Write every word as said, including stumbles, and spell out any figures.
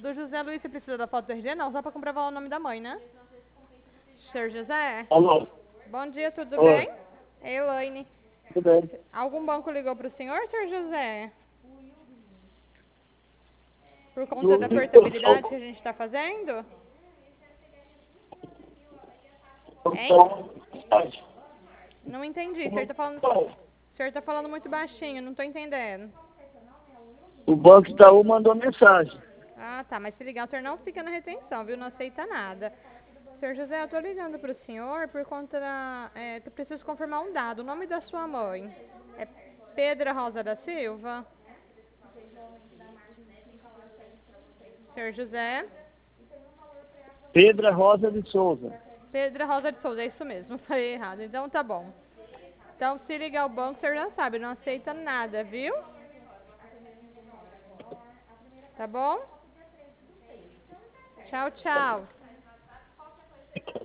do José Luiz, você precisa da foto do R G? Não, só para comprovar o nome da mãe, né? Senhor José? Alô? Bom dia, tudo Oi, bem? É Elaine. tudo bem? Algum banco ligou para o senhor, senhor José? Por conta da Do, portabilidade que a gente está fazendo? Hein? Não entendi. O senhor tá falando, o senhor tá falando muito baixinho, não tô entendendo. o Banco Itaú mandou mensagem. Ah, tá. Mas se ligar, o senhor não fica na retenção, viu? Não aceita nada. Senhor José, eu tô ligando pro senhor por conta da... É, que eu preciso confirmar um dado. O nome da sua mãe é Pedra Rosa da Silva? Senhor José? Pedra Rosa de Souza. Pedra Rosa de Souza, é isso mesmo. Falei errado. Então tá bom. Então, se ligar o banco, o senhor já sabe, não aceita nada, viu? Tá bom? Tchau, tchau.